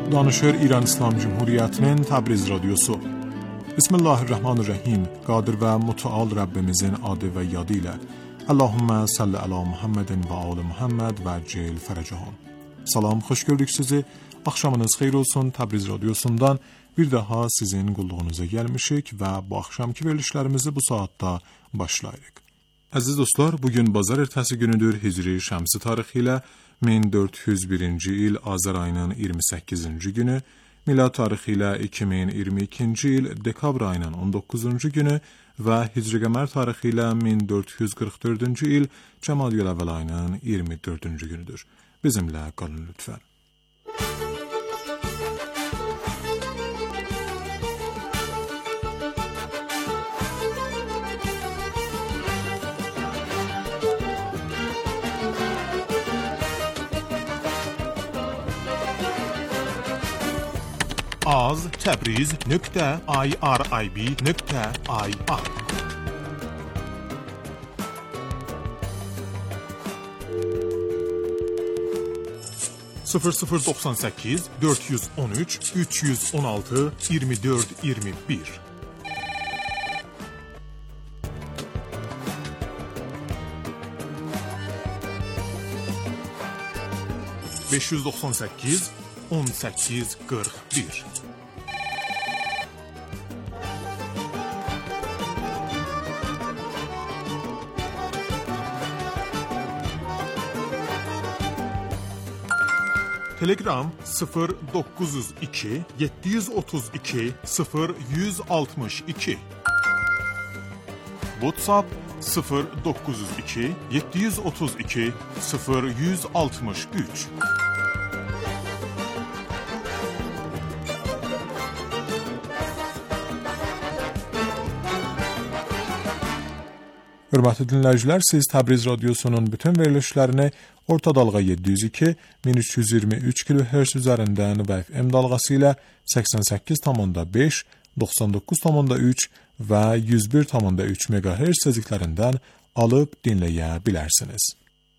Danışır İran İslam Cumhuriyeti'nin Təbriz Radyosu. Bismillahirrahmanirrahim. Qadir ve muta'al Rabbimizin adı ve yadıyla. Allahümme salli ala Muhammedin ve ali Muhammed ve cil ferecehan. Salam, hoş gördük sizi. Akşamınız xeyir olsun. Təbriz Radyosu'ndan bir daha sizin qulluğunuza gelmişik ve bu akşamki verilişlerimizi bu saatte başlayırıq. Aziz dostlar, bugün bazar ertesi günüdür. Hicri Şəmsi tarixi ilə 1401-ci il Azər ayının 28-ci günü, milad tarixi ilə 2022-ci il dekabr ayının 19-cu günü və Hicri qəmər tarixi ilə 1444-cü il Cəmadiyül Əvvəl ayının 24-cü günüdür. Bizimlə qalın lütfən. az.tebriz.irib.ir 0098 413 316 24 21 598 18 41 Telegram 0902 732 0162 WhatsApp 0902 732 0163 Hörmətli dinləyicilər, siz Təbriz Radyosu'nun bütün verilişlərini orta dalğa 702 1323 kHz üzərindən və FM dalğası ilə 88,5, 99,3 və 101,3 MHz tezliklərindən alıb dinləyə bilərsiniz.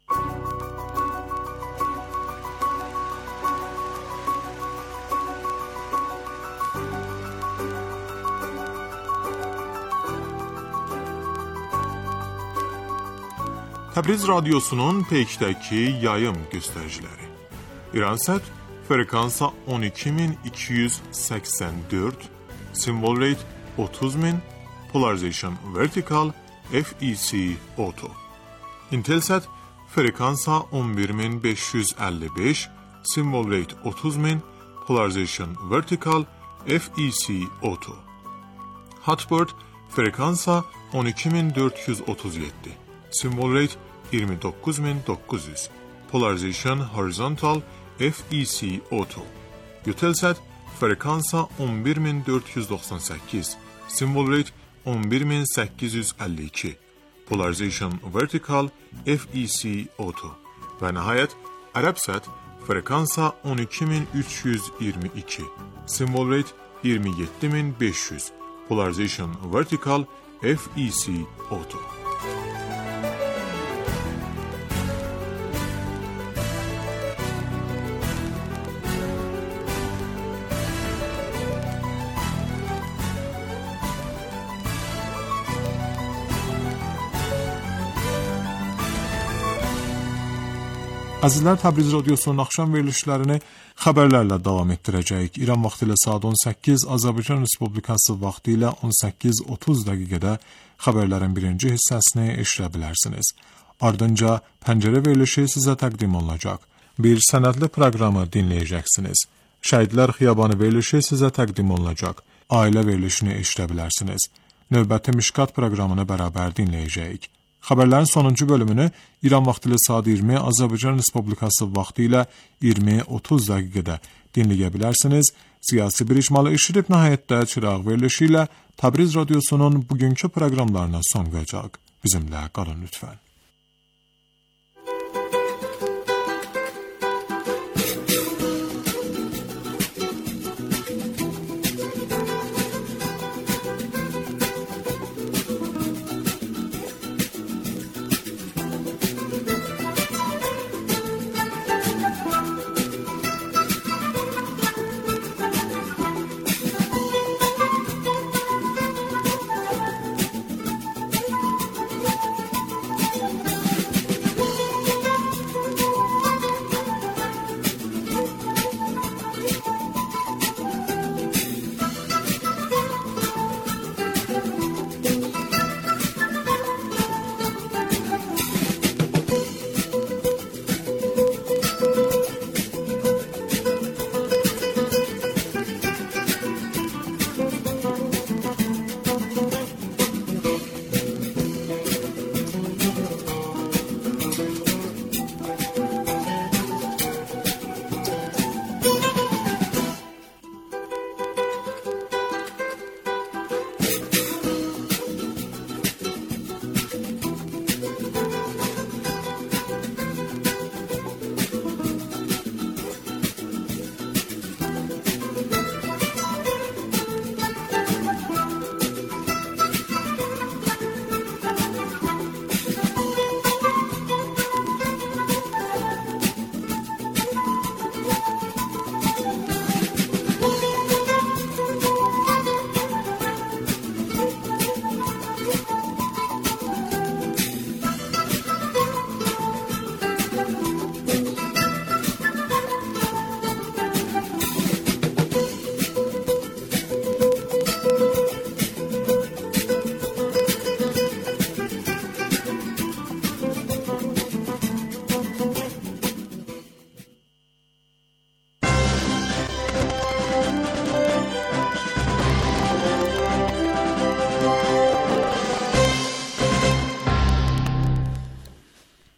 Təbriz Radyosu'nun peykdəki yayım göstəriciləri. İransat frekansa 12284, symbol rate 30000, polarization vertical, FEC auto. Intelsat frekansa 11555, symbol rate 30000, polarization vertical, FEC auto. Hotbird frekansa 12437. Symbol rate 29900. Polarization horizontal, FEC auto. Eutelsat frekansa 11498. Symbol rate 11852. Polarization vertical, FEC auto. Ve nihayet Arabsat frekansa 12322. Symbol rate 27500. Polarization vertical, FEC auto. Əzizlər, Təbriz Radyosu'nun axşam verilişlərini xəbərlərlə davam etdirəcəyik. İran vaxtı ilə saat 18, Azərbaycan Respublikası vaxtı ilə 18:30 dəqiqədə xəbərlərin birinci hissəsini eşidə bilərsiniz. Ardınca pəncərə verilişi sizə təqdim olunacaq. Bir sənədli proqramı dinləyəcəksiniz. Şəhidlər Xiyabanı verilişi sizə təqdim olunacaq. Ailə verilişini eşidə bilərsiniz. Növbəti Mişkat proqramını bərabər dinləyəcəyik. Xəbərlərin sonuncu bölümünü İran vaxtı ilə saat 20, Azərbaycan Respublikası vaxtı ilə 20:30 dəqiqədə dinləyə bilərsiniz. Siyasi bir icmalı eşidib nəhayətdə çıraq verilişi ilə Təbriz Radyosu'nun bugünkü proqramlarına son qoyacaq. Bizimlə qalın lütfən.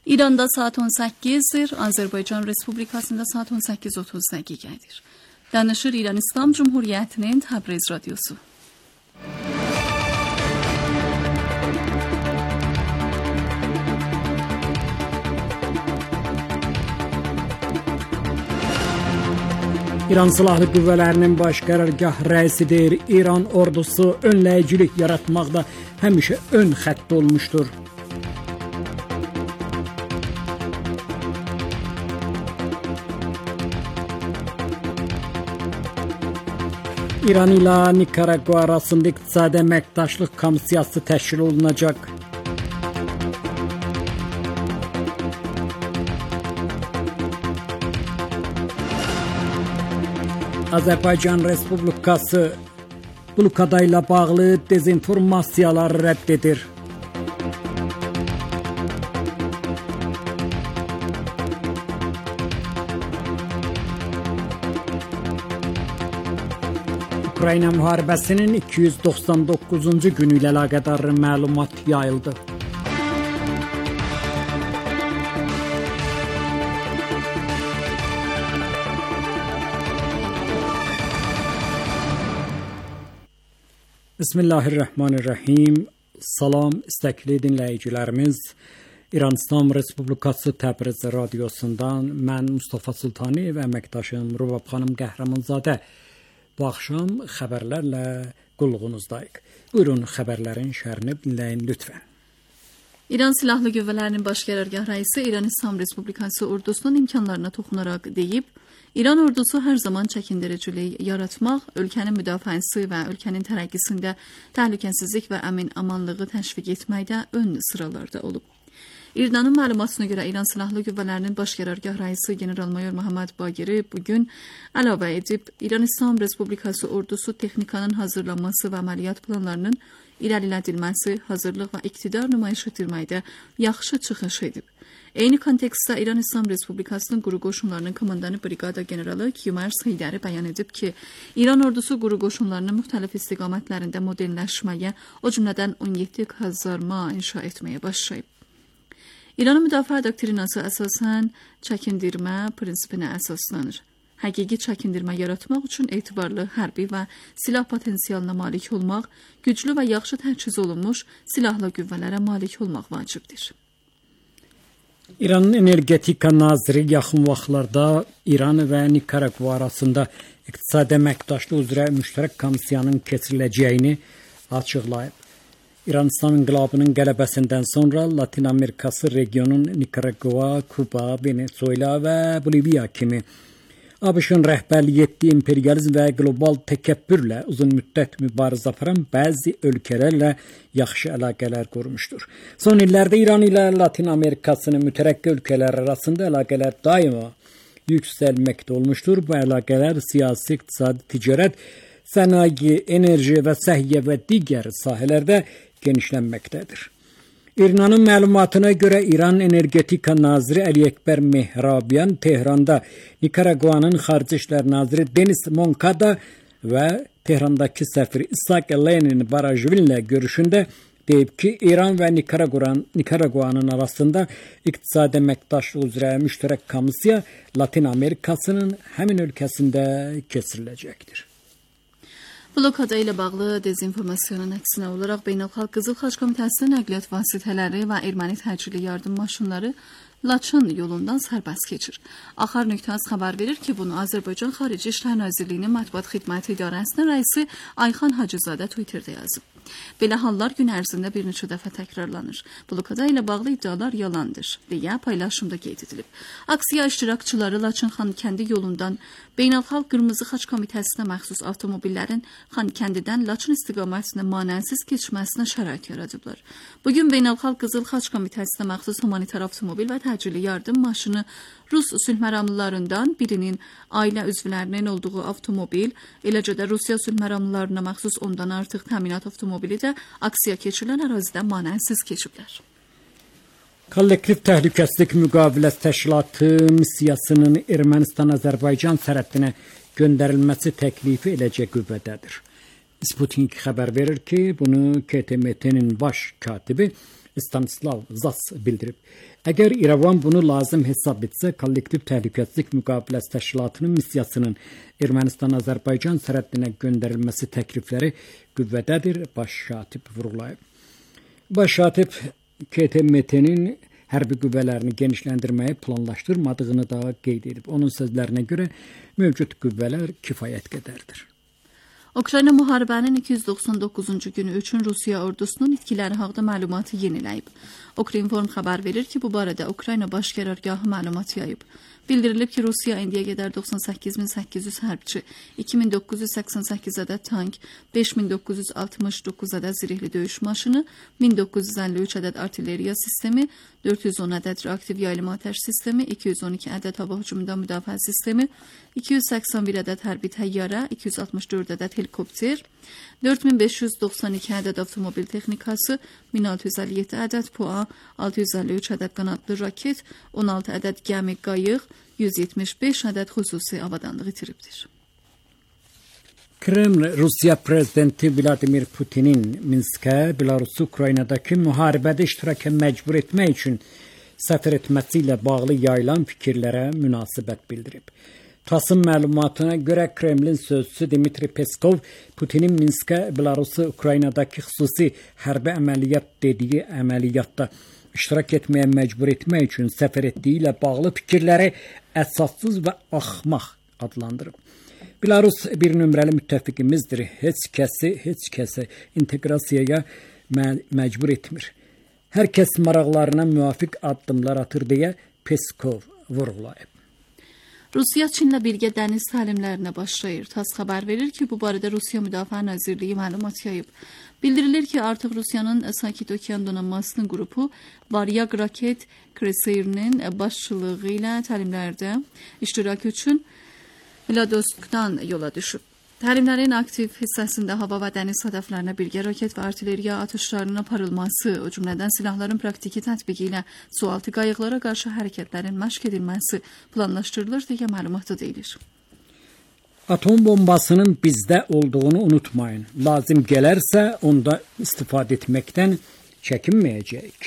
İranda saat 18'dir, Azərbaycan Respublikasında saat 18:30 dəqiqədir. Danışır İran İslam Cumhuriyyətinin Təbriz Radyosu. İran Silahlı Qüvvələrinin baş qərargah rəisidir. İran ordusu önləyicilik yaratmaqda həmişə ön xəttdə olmuşdur. İran ilə Nikaragua arasında iqtisadi əməkdaşlıq komissiyası təşkil olunacaq. Azərbaycan Respublikası blokada ilə bağlı dezinformasiyaları rədd edir. Ukrayna müharibəsinin 299-cu günü ilə əlaqədar məlumat yayıldı. Bismillahirrahmanirrahim. Salam istəkli dinləyicilərimiz. İran İslam Respublikası Təbriz Radiosundan mən Mustafa Sultani və əməkdaşım Rubab xanım Qəhrəmanzadə bu axşam xəbərlərlə qulluğunuzdayıq. Buyurun xəbərlərin şərhini dinləyin lütfən. İran Silahlı Qüvvələrinin baş qərargah rəisi İran İslam Respublikası ordusunun imkanlarına toxunaraq deyib, İran ordusu hər zaman çəkindiricilik yaratmaq, ölkənin müdafiəsi və ölkənin tərəqqisində təhlükəsizlik və əmin-amanlığı təşviq etməkdə ön sıralarda olub. İranın məlumatına görə İran Silahlı Qüvvələrinin baş qərargah rəisi general-mayor Məhəmməd Baqiri bugün əlavə edib, İran İslam Respublikası ordusu texnikanın hazırlanması və əməliyyat planlarının irəlilədilməsi, hazırlıq və iqtidar nümayiş etdirməkdə yaxşı çıxış edib. Eyni kontekstdə İran İslam Respublikasının quru qoşunlarının komandanı briqada generalı Kümər Heydəri bəyan edib ki, İran ordusu quru qoşunlarının müxtəlif istiqamətlərində modelləşməyə, o cümlədən 17 kazarma inşa etməyə başlayıb. İranın müdafiə doktrinası əsasən çəkindirmə prinsipinə əsaslanır. Həqiqi çəkindirmə yaratmaq üçün etibarlı hərbi və silah potensialına malik olmaq, güclü və yaxşı təchiz olunmuş silahlı qüvvələrə malik olmaq vacibdir. İranın energetika naziri yaxın vaxtlarda İran və Nikaragua arasında iqtisadi əməkdaşlıq üzrə müştərək komissiyanın keçiriləcəyini açıqlayıb. İran İslam İnqilabının qələbəsindən sonra Latin Amerikası regionun Nikaragua, Kuba, Venezuela və Boliviya kimi ABŞ-ın rəhbərliyi etdiyi imperializm və qlobal təkəbbürlə uzun müddət mübarizə aparan bəzi ölkələrlə yaxşı əlaqələr qurmuşdur. Son illərdə İran ilə Latin Amerikasının mütərəqqi ölkələr arasında əlaqələr daima yüksəlməkdə olmuşdur. Bu əlaqələr siyasi, iqtisadi, ticarət, sənaye, enerji və səhiyyə və digər sahələrdə genişlənməkdədir. İranın məlumatına görə İran Energetika Naziri Əli Əkbər Mehrabiyan Tehranda Nikaraguanın Xarici İşlər Naziri Denis Moncada və Tehrandakı səfiri İshak Lenin Barajvili ilə görüşündə deyib ki, İran və Nikaraguanın arasında iqtisadi əməkdaşlıq üzrə müştərək komissiya Latin Amerikasının həmin ölkəsində keçiriləcəkdir. Blokada ilə bağlı dezinformasiyanın əksinə olaraq Beynəlxalq Qızıl Xaç Komitəsinin nəqliyyat vasitələri və erməni təcili yardım maşınları Laçın yolundan sərbəst keçir. Axar nöqtəz xəbər verir ki, bunu Azərbaycan Xarici İşlər Nazirliyinin Mətbuat Xidməti İdarəsinin rəisi Ayxan Hacızadə Twitterdə yazıb. Belə hallar gün ərzində bir neçə dəfə təkrarlanır. Blokada ilə bağlı iddialar yalandır, deyə paylaşımda qeyd edilib. Aksiya iştirakçıları Laçın Xankəndi yolundan Beynəlxalq Qırmızı Xaç Komitəsinə məxsus avtomobillərin Xankəndidən Laçın istiqamətinə manəsiz keçməsinə şərait yaradıblar. Bugün Beynəlxalq Qızıl Xaç Komitəsinə məxsus humanitar avtomobil və təcili yardım maşını Rus sülh məramlılarından birinin ailə üzvlərinin olduğu avtomobil, eləcə də Rusiya sülh məramlılarına məxsus ondan artıq təminat avtomobili də aksiya keçirilən ərazidə manəsiz keçiblər. Kollektiv Təhlükəsizlik Müqaviləsi Təşkilatı missiyasının Ermənistan-Azərbaycan sərhədinə göndərilməsi təklifi eləcə qüvvədədir. Sputnik xəbər verir ki, bunu KTMT-nin baş katibi Stanislav Zas bildirib. Əgər İrəvan bunu lazım hesab etsə, kollektiv təhlükəsizlik müqaviləsi təşkilatının missiyasının Ermənistan-Azərbaycan sərhədinə göndərilməsi təklifləri qüvvədədir, baş katib vurğulayıb. Baş katib KTMT-nin hərbi qüvvələrini genişləndirməyi planlaşdırmadığını da qeyd edib. Onun sözlərinə görə mövcud qüvvələr kifayət qədərdir. Ukrayna müharibənin 299-cu günü üçün Rusiya ordusunun itkiləri haqda məlumatı yeniləyib. Ukrinform xəbər verir ki, bu barədə Ukrayna baş qərargahı məlumat yayıb. Bildirilib ki, Rusiya indiyə qədər 98.800 hərbçi, 2988 ədəd tank, 5969 ədəd zirehli döyüş maşını, 1953 ədəd artilleriya sistemi, 410 ədəd reaktiv yaylım atəş sistemi, 212 ədəd hava hücumundan müdafiə sistemi, 281 ədəd hərbi təyyarə, 264 ədəd helikopter, 4592 ədəd avtomobil texnikası, 1657 ədəd PUA, 653 ədəd qanadlı raket, 16 ədəd gəmi qayıq, 175 ədəd xüsusi avadanlıq itiribdir. Kreml, Rusiya prezidenti Vladimir Putinin Minskə, Belarusu Ukraynadakı müharibədə iştiraka məcbur etmək üçün səfər etməsi ilə bağlı yayılan fikirlərə münasibət bildirib. TASS-ın məlumatına görə Kremlin sözçüsü Dmitri Peskov Putinin Minskə, Belarusu Ukraynadakı xüsusi hərbi əməliyyat dediyi əməliyyatda iştirak etməyə məcbur etmək üçün səfər etdiyi ilə bağlı fikirləri əsassız və axmaq adlandırıb. Belarus bir nömrəli müttəfiqimizdir. Heç kəsi inteqrasiyaya məcbur etmir. Hər kəs maraqlarına müvafiq addımlar atır deyə Peskov vurğulayıb. Rusiya Çinlə birgə dəniz təlimlərinə başlayır. TASS xəbər verir ki, bu barədə Rusiya Müdafiə Nazirliyi məlumat yayıb. Bildirilir ki, artıq Rusiyanın Sakit Okean donanmasının qrupu Varyag raket kreserinin başçılığı ilə təlimlərdə iştirak üçün Vladivostokdan yola düşüb. Təlimlərin aktiv hissəsində hava və dəniz hədəflərinə birgə raket və artilleriya atışlarının aparılması, o cümlədən silahların praktiki tətbiqi ilə sualtı qayıqlara qarşı hərəkətlərin məşq edilməsi planlaşdırılır deyə məlumatda deyilir. Atom bombasının bizdə olduğunu unutmayın. Lazım gələrsə onda istifadə etməkdən çəkinməyəcəyik.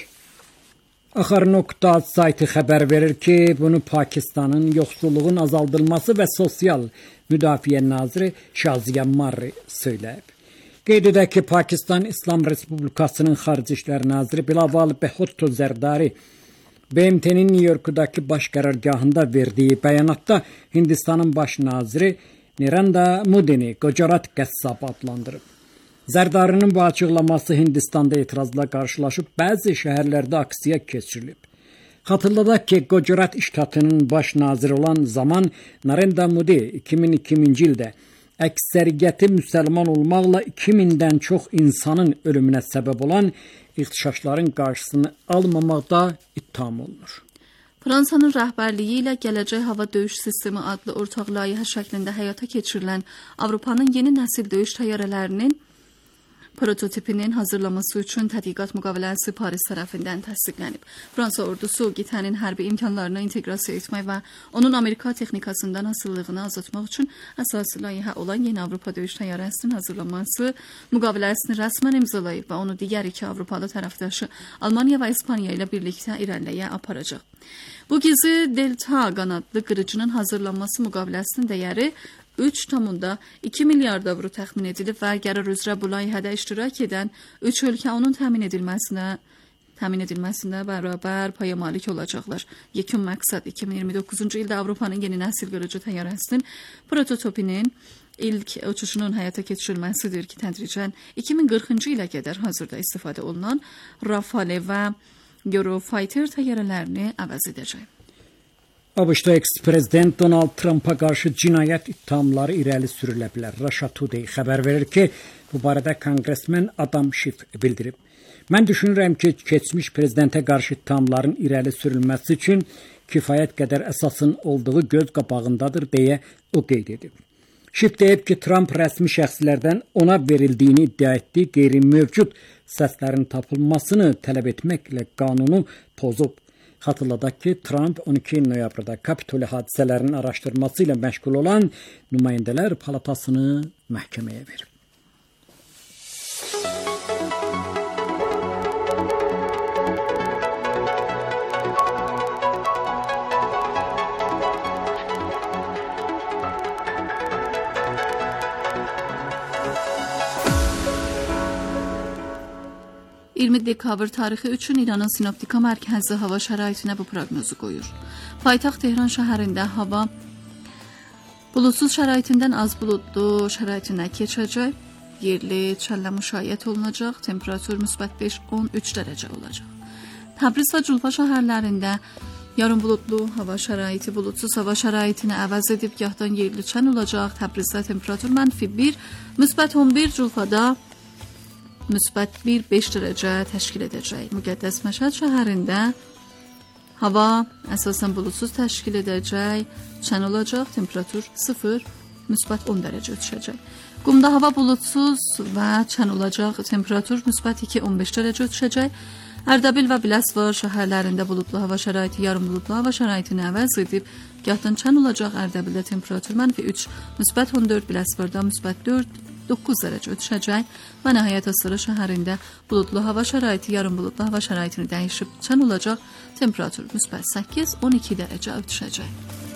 Axar.az saytı xəbər verir ki, bunu Pakistanın yoxsulluğun azaldılması və sosial müdafiə naziri Şaziyə Marri söyləyib. Qeyd edək ki, Pakistan İslam Respublikasının Xarici İşlər naziri Bilawal Bhutto Zardari BMT-nin New York'daki baş qərargahında verdiyi bəyanatda Hindistanın baş naziri Narendra Modini Gujarat qəssab adlandırıb. Zərdarinin bu açıqlaması Hindistanda etirazla qarşılaşıb, bəzi şəhərlərdə aksiya keçirilib. Xatırladaq ki, Gujarat ştatının baş naziri olan zaman Narendra Modi 2002-ci ildə əksəriyyəti müsəlman olmaqla 2000-dən çox insanın ölümünə səbəb olan ixtişaşların qarşısını almamaqda ittiham olunur. Fransanın rəhbərliyi ilə Gələcək Hava Döyüş Sistemi adlı ortaq layihə şəklində həyata keçirilən Avropanın yeni nəsil döyüş təyyarələrinin prototipinin hazırlaması üçün tədqiqat müqaviləsi Paris tərəfindən təsdiqlənib. Fransa ordusu qitənin hərbi imkanlarını inteqrasiya etmək və onun Amerika texnikasından asılılığını azaltmaq üçün əsas layihə olan yeni Avropa döyüş təyyarəsinin hazırlanması müqaviləsini rəsmən imzalayıb və onu digər iki Avropalı tərəfdaşı Almaniya və İspaniya ilə birlikdə irəliyə aparacaq. Bu gizli Delta qanadlı qırıcının hazırlanması müqaviləsinin dəyəri 3,2 milyard avro təxmin edilib və qərar üzrə bu layihədə iştirak edən 3 ölkə onun təmin edilməsinə bərabər paya malik olacaqlar. Yekun məqsəd 2029-cu ildə Avropanın yeni nəsil qırıcı təyyarəsinin prototipinin ilk uçuşunun həyata keçirilməsidir ki, tədricən 2040-cı ilə qədər hazırda istifadə olunan Rafale və Eurofighter təyyarələrini əvəz edəcək. ABŞ-da eks-prezident Donald Trumpa qarşı cinayət ittihamları irəli sürülə bilər. Russia Today xəbər verir ki, bu barədə konqresmen Adam Schiff bildirib. Mən düşünürəm ki, keçmiş prezidentə qarşı ittihamların irəli sürülməsi üçün kifayət qədər əsasın olduğu göz qabağındadır deyə o qeyd edib. Schiff deyib ki, Trump rəsmi şəxslərdən ona verildiyini iddia etdiyi qeyri-mövcud səslərin tapılmasını tələb etməklə qanunu pozub. Xatırladaq ki, Trump 12 noyabrda Kapitoli hadisələrinin araşdırması ilə məşğul olan nümayəndələr palatasını məhkəməyə verib. 20 dekabr tarixi üçün İranın Sinoptika Mərkəzi hava şəraitinə bu proqnozu qoyur. Paytaxt Tehran şəhərində hava bulutsuz şəraitindən az buludlu şəraitinə keçəcək. Yerli çəllə müşayiət olunacaq. Temperatur müsbət 5-13 dərəcə olacaq. Təbriz və Culfa şəhərlərində yarın buludlu hava şəraiti bulutsuz hava şəraitini əvəz edib gahdan yerli çən olacaq. Təbrizdə temperatur -1, müsbət 11, Culfada müsbət 1-5 dərəcə təşkil edəcək. Müqəddəs Məşhəd şəhərində hava əsasən bulutsuz təşkil edəcək, çən olacaq, temperatur 0, müsbət 10 dərəcə düşəcək. Qumda hava bulutsuz və çən olacaq, temperatur müsbət 2-15 dərəcə düşəcək. Ərdəbil və Biləsuvar şəhərlərində buludlu hava şəraiti yarım buludlu hava şəraitini əvəz edib, gahdan çən olacaq. Ərdəbildə temperatur -3, müsbət 14, Biləsuvarda müsbət 4-9 dərəcə düşəcək və nəhayət Astara şəhərində buludlu hava şəraiti yarım buludlu hava şəraitini dəyişib çən olacaq. Temperatur müsbət 8-12 dərəcə düşəcək.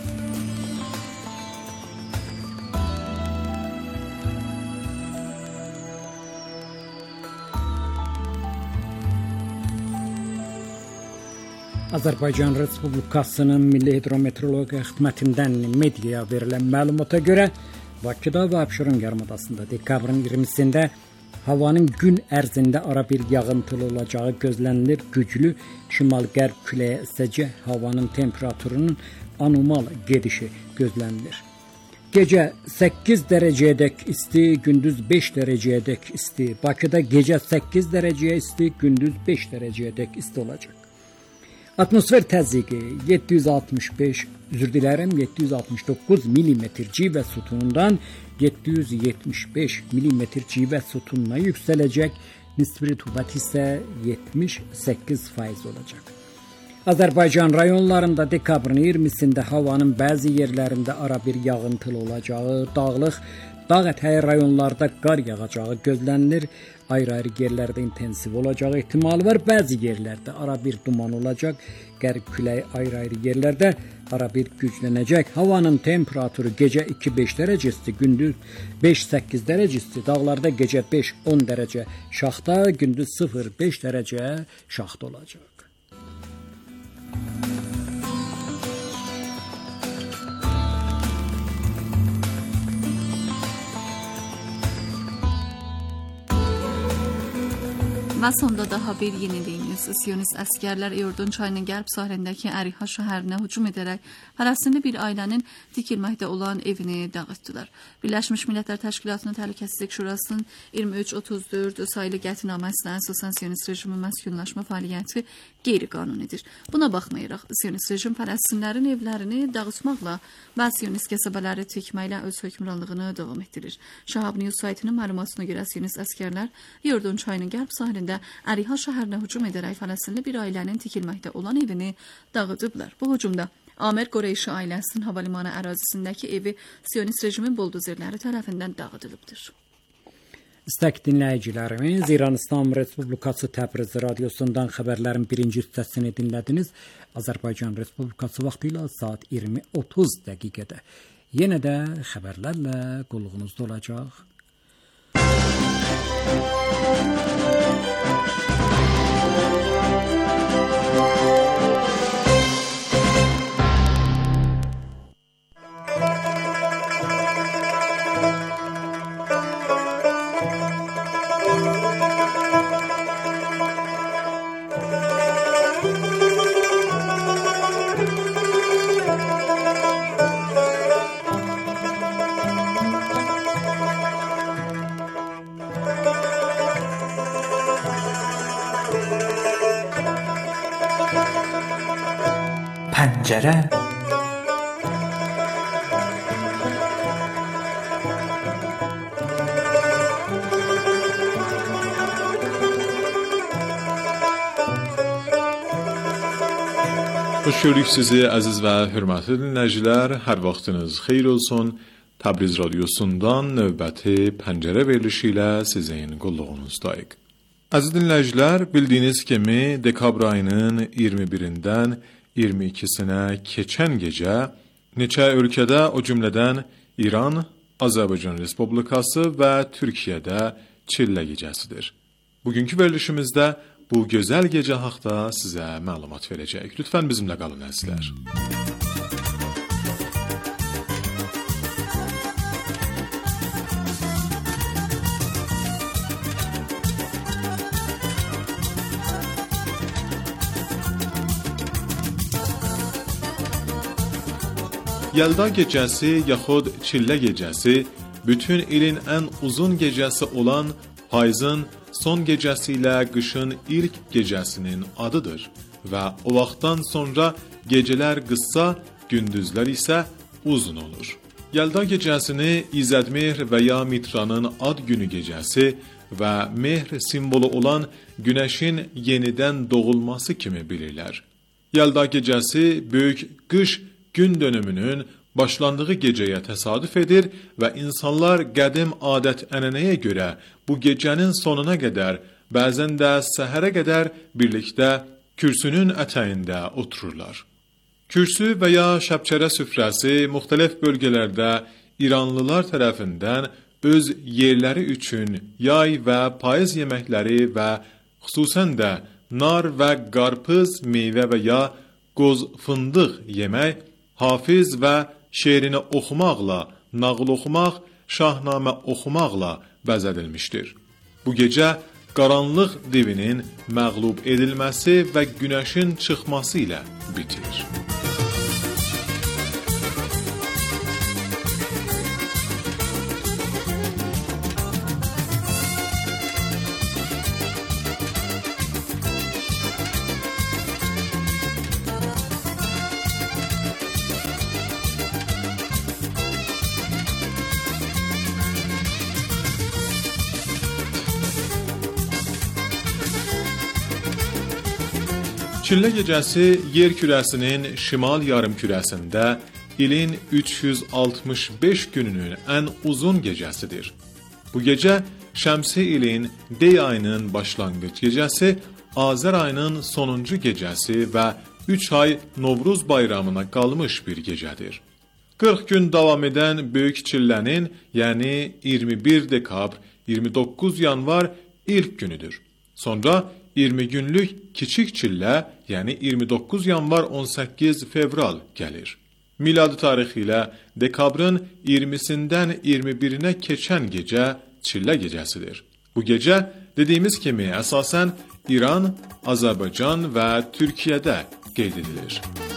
Azərbaycan Respublikasının Milli Hidrometeorologiya Xidmətindən mediaya verilən məlumata görə Bakıda və Abşeron yarımadasında dekabrın 20-sində havanın gün ərzində arabir yağıntılı olacağı gözlənilir. Güclü şimal-qərb küləyə əsəcək, havanın temperaturunun anormal gedişi gözlənilir. Gecə 8 dərəcəyədək isti, gündüz 5 dərəcəyədək isti. Bakıda gecə 8 dərəcəyə isti, gündüz 5 dərəcəyədək isti olacaq. Atmosfer təzyiqi 769 mm civə sütunundan 775 mm civə sütununa yüksələcək. Nisbi rütubət isə 78% olacaq. Azərbaycan rayonlarında dekabrın 20-sində havanın bəzi yerlərində arabir yağıntılı olacağı, dağlıq, dağ ətəyi rayonlarda qar yağacağı gözlənilir. Ayrı-ayrı yerlərdə intensiv olacağı ehtimalı var. Bəzi yerlərdə arabir duman olacaq. Qərb küləyi ayrı-ayrı yerlərdə arabir güclənəcək. Havanın temperaturu gecə 2-5 dərəcə isti, gündüz 5-8 dərəcə isti. Dağlarda gecə 5-10 dərəcə şaxta, gündüz 0-5 dərəcə şaxta olacaq. Və sonda daha bir yeniliyimiz. Siyonist əskərlər Ürdün çayının qərb sahilindəki Əriha şəhərinə hücum edərək Fələstinli bir ailənin tikilməkdə olan evini dağıtdılar. Birləşmiş Millətlər Təşkilatının Təhlükəsizlik Şurasının 2334 sayılı qətnaməsinə əsasən Siyonist rejimin məskunlaşma fəaliyyəti qeyri-qanunidir. Buna baxmayaraq, Siyonist rejim Fələstinlərin evlərini dağıtmaqla və Siyonist qəsəbələri tikməklə öz hökmranlığını davam etdirir. Şahab News saytının məlumatına görə Siyonist əskərlər Ürdün çayının qərb sahilində Əriha şəhərinə hücum edərək Fələstinli bir ailənin tikilməkdə olan evini dağıdıblar. Bu hücumda Amer Qoreyşi ailəsinin hava limanı ərazisindəki evi Siyonist rejimin buldozerləri tərəfindən dağıdılıbdır. İstək dinləyicilərimiz, İran İslam Respublikası Təbriz radiosundan xəbərlərin birinci hissəsini dinlədiniz. Azərbaycan Respublikası vaxtı ilə saat 20:30 dəqiqədə. Yenə də xəbərlərlə qulluğunuzda olacaq. پنجره Xoş gördük sizi əziz və hörmətli dinləyicilər. Hər vaxtınız xeyir olsun. Təbriz radiosundan növbəti pəncərə verilişi ilə sizin qulluğunuzdayıq. Əziz dinləyicilər, bildiyiniz kimi dekabr ayının 21-dən 22-sinə keçən gecə neçə ölkədə, o cümlədən İran, Azərbaycan Respublikası və Türkiyədə Çillə gecəsidir. Bugünkü verilişimizdə bu gözəl gecə haqqında sizə məlumat verəcəyik. Lütfən bizimlə qalın əzizlər. Yelda gecəsi yaxud çillə gecəsi bütün ilin ən uzun gecəsi olan payızın son gecəsi ilə qışın ilk gecəsinin adıdır və o vaxtdan sonra gecələr qısa, gündüzlər isə uzun olur. Yelda gecəsini İzzətmehr və ya Mitranın ad günü gecəsi və mehr simvolu olan günəşin yenidən doğulması kimi bilirlər. Yelda gecəsi böyük qış gün dönümünün başlandığı gecəyə təsadüf edir və insanlar qədim adət-ənənəyə görə bu gecənin sonuna qədər, bəzən də səhərə qədər birlikdə kürsünün ətəyində otururlar. Kürsü və ya şəbçərə süfrəsi müxtəlif bölgələrdə İranlılar tərəfindən öz yerləri üçün yay və payız yeməkləri və xüsusən də nar və qarpız, meyvə və ya qoz fındıq yemək, hafiz və şeirini oxumaqla, nağıl oxumaq, şahnamə oxumaqla bəzədilmişdir. Bu gecə qaranlıq divinin məğlub edilməsi və günəşin çıxması ilə bitir. Çillə gecəsi yer kürəsinin şimal yarımkürəsində ilin 365 gününün ən uzun gecəsidir. Bu gecə şəmsi ilin Dey ayının başlanğıc gecəsi, Azər ayının sonuncu gecəsi və 3 ay Novruz bayramına qalmış bir gecədir. 40 gün davam edən Böyük Çillənin, yəni 21 dekabr, 29 yanvar ilk günüdür. Sonra 20 günlük Kiçik Çillə, yəni 29 yanvar 18 fevral gəlir. Miladi tarixi ilə dekabrın 20-sindən 21-nə keçən gecə Çillə gecəsidir. Bu gecə dediyimiz kimi əsasən İran, Azərbaycan və Türkiyədə qeyd edilir.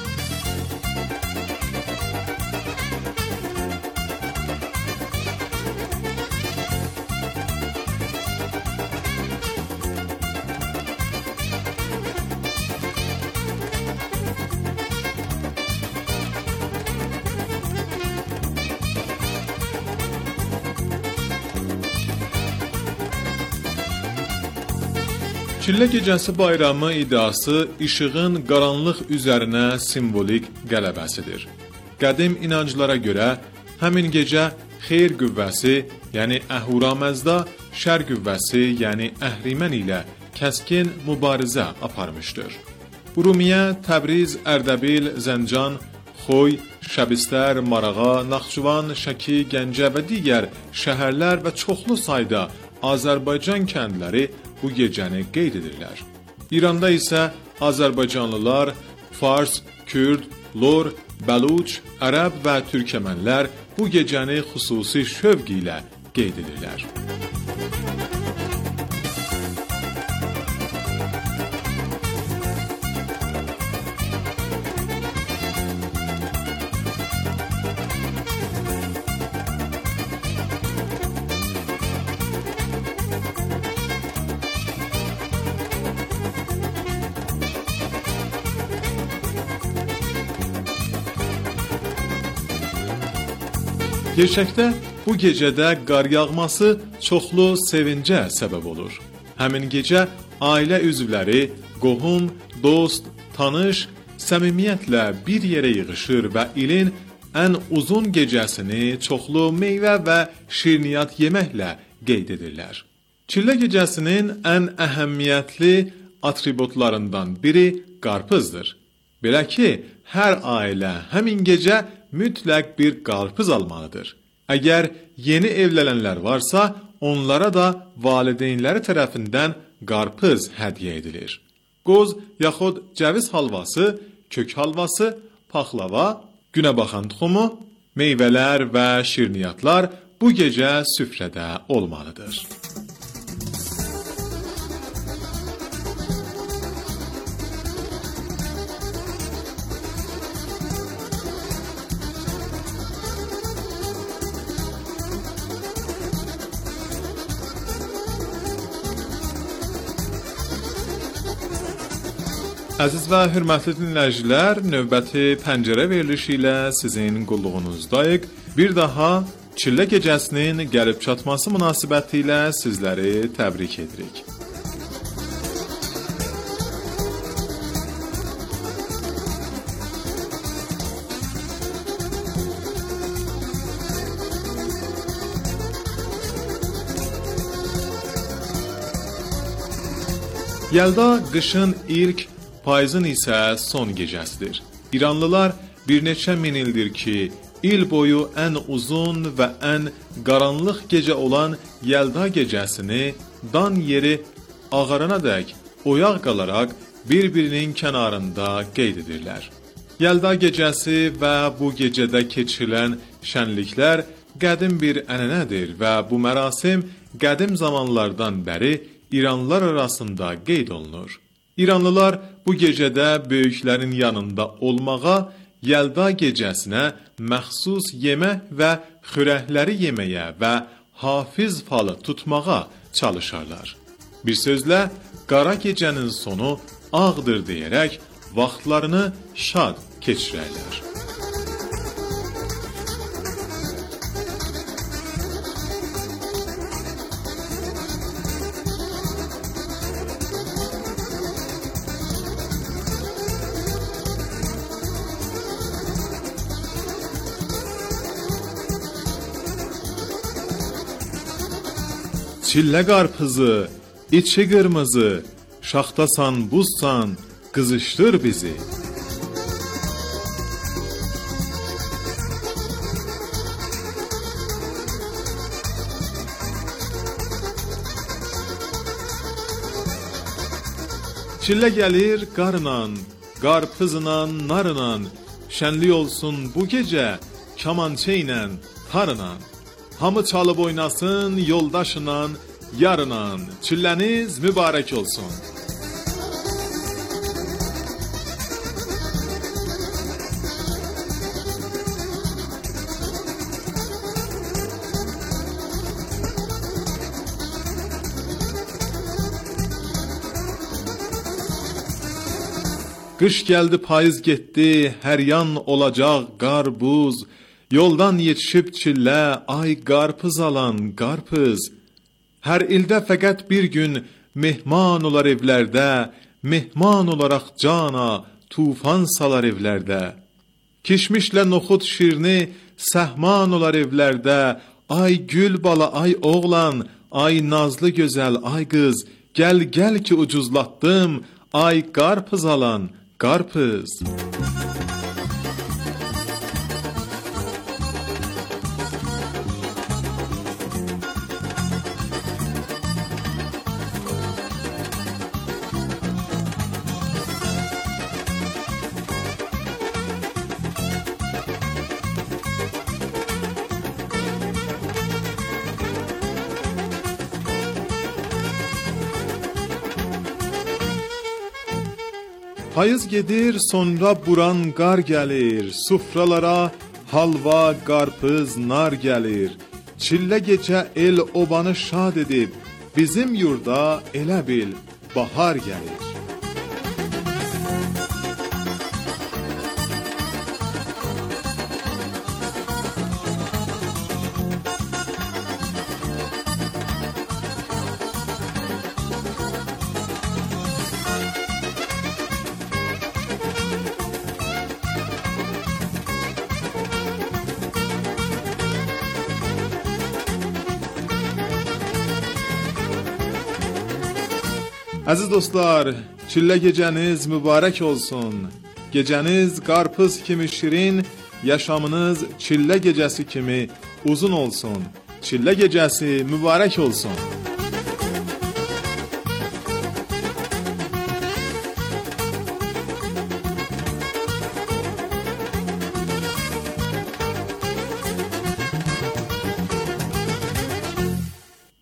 Çillə gecəsi bayramı iddiası işığın qaranlıq üzərinə simvolik qələbəsidir. Qədim inanclara görə həmin gecə xeyr qüvvəsi, yəni Əhuraməzda, şər qüvvəsi, yəni Əhrimən ilə kəskin mübarizə aparmışdır. Urumiyyə, Təbriz, Ərdəbil, Zəncan, Xoy, Şəbistər, Marağa, Naxçıvan, Şəki, Gəncə və digər şəhərlər və çoxlu sayda Azərbaycan kəndləri bu gecəni qeyd edirlər. İranda isə Azərbaycanlılar, Fars, Kürd, Lor, Bəluç, Ərəb və Türkmənlər bu gecəni xüsusi şövq ilə qeyd edirlər. Gerçəkdə bu gecədə qar yağması çoxlu sevincə səbəb olur. Həmin gecə ailə üzvləri, qohum, dost, tanış səmimiyyətlə bir yerə yığışır və ilin ən uzun gecəsini çoxlu meyvə və şirniyyat yeməklə qeyd edirlər. Çillə gecəsinin ən əhəmiyyətli atributlarından biri qarpızdır. Belə ki, hər ailə həmin gecə mütləq bir qarpız almalıdır. Əgər yeni evlənənlər varsa, onlara da valideynləri tərəfindən qarpız hədiyyə edilir. Qoz yaxud cəviz halvası, kök halvası, paxlava, günəbaxan tuxumu, meyvələr və şirniyyatlar bu gecə süfrədə olmalıdır. Əziz və hörmətli dinləyicilər, növbəti pəncərə verilişi ilə sizin qulluğunuzdayıq. Bir daha Çillə gecəsinin gəlib çatması münasibətilə sizləri təbrik edirik. Yəlda qışın ilk, payızın isə son gecəsidir. İranlılar bir neçə min ildir ki, il boyu ən uzun və ən qaranlıq gecə olan Yəlda gecəsini dan yeri ağarana dək oyaq qalaraq bir-birinin kənarında qeyd edirlər. Yəlda gecəsi və bu gecədə keçirilən şənliklər qədim bir ənənədir və bu mərasim qədim zamanlardan bəri İranlılar arasında qeyd olunur. İranlılar bu gecədə böyüklərin yanında olmağa, Yəlda gecəsinə məxsus yemək və xörəkləri yeməyə və hafiz falı tutmağa çalışarlar. Bir sözlə, qara gecənin sonu ağdır deyərək vaxtlarını şad keçirərlər. Çillə qarpızı, içi qırmızı, şaxtasan, buzsan, qızışdır bizi. Çillə gəlir qarla, qarpızla, narla, şənlik olsun bu gecə, kamançə ilə, tarla. Hamı çalıb oynasın yoldaşla, yarına, çilləniz mübarək olsun. Qış gəldi, payız getdi, hər yan olacaq qar, buz. Yoldan yetişib çillə, ay qarpız alan, qarpız. Hər ildə fəqət bir gün mehman olar evlərdə, mehman olaraq cana, tufan salar evlərdə. Kişmişlə noxud şirini, səhman olar evlərdə, ay gül bala, ay oğlan, ay nazlı gözəl, ay qız, gəl gəl ki ucuzlatdım, ay qarpız alan, qarpız. Payız gedir, sonra buran qar gəlir, sufralara halva, qarpız, nar gəlir. Çillə gecə el obanı şad edib, bizim yurda elə bil bahar gəlir. Əziz dostlar, çillə gecəniz mübarək olsun. Gecəniz qarpız kimi şirin, yaşamınız çillə gecəsi kimi uzun olsun. Çillə gecəsi mübarək olsun.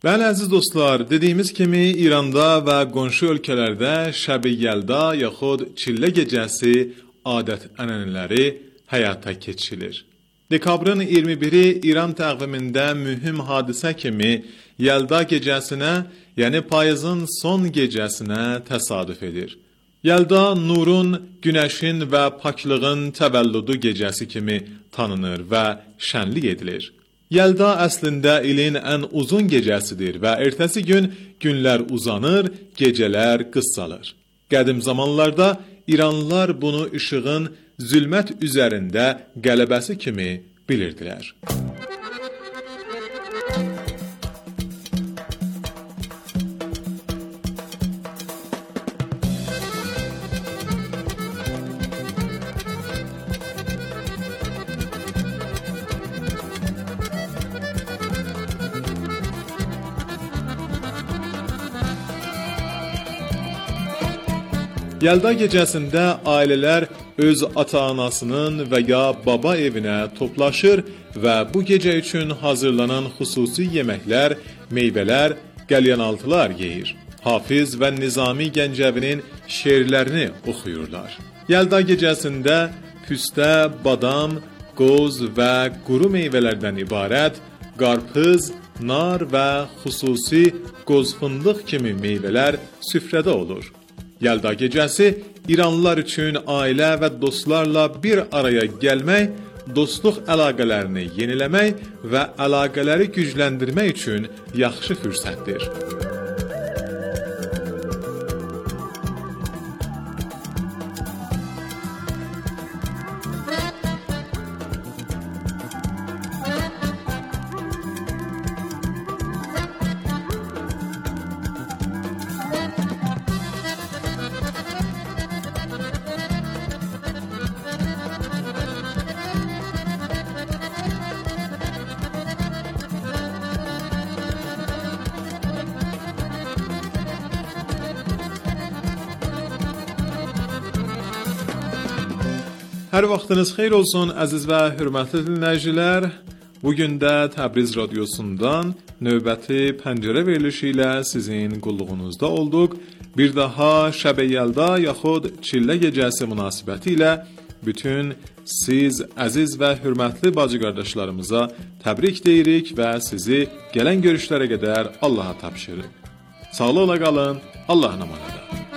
Bəli, əziz dostlar, dediyimiz kimi İranda və qonşu ölkələrdə Şəb-i Yəlda yaxud Çillə gecəsi adət-ənənələri həyata keçirilir. Dekabrın 21-i İran təqvimində mühüm hadisə kimi Yəlda gecəsinə, yəni payızın son gecəsinə təsadüf edir. Yəlda nurun, günəşin və paklığın təvəllüdü gecəsi kimi tanınır və şənlik edilir. Yəlda əslində ilin ən uzun gecəsidir və ertəsi gün günlər uzanır, gecələr qısalır. Qədim zamanlarda İranlılar bunu işığın zülmət üzərində qələbəsi kimi bilirdilər. Yəlda gecəsində ailələr öz ata-anasının və ya baba evinə toplaşır və bu gecə üçün hazırlanan xüsusi yeməklər, meyvələr, qəlyanaltılar yeyir. Hafiz və Nizami Gəncəvinin şeirlərini oxuyurlar. Yəlda gecəsində püstə, badam, qoz və quru meyvələrdən ibarət qarpız, nar və xüsusi qoz fındıq kimi meyvələr süfrədə olur. Yəlda gecəsi İranlılar üçün ailə və dostlarla bir araya gəlmək, dostluq əlaqələrini yeniləmək və əlaqələri gücləndirmək üçün yaxşı fürsətdir. Hər vaxtınız xeyir olsun, əziz və hörmətli dinləyicilər. Bugün də Təbriz radiosundan növbəti pəncərə verilişi ilə sizin qulluğunuzda olduq. Bir daha Şəb-i Yəlda yaxud Çillə gecəsi münasibəti ilə bütün siz əziz və hörmətli bacı qardaşlarımıza təbrik deyirik və sizi gələn görüşlərə qədər Allaha tapşırırıq. Sağlıqla qalın, Allahın amanında.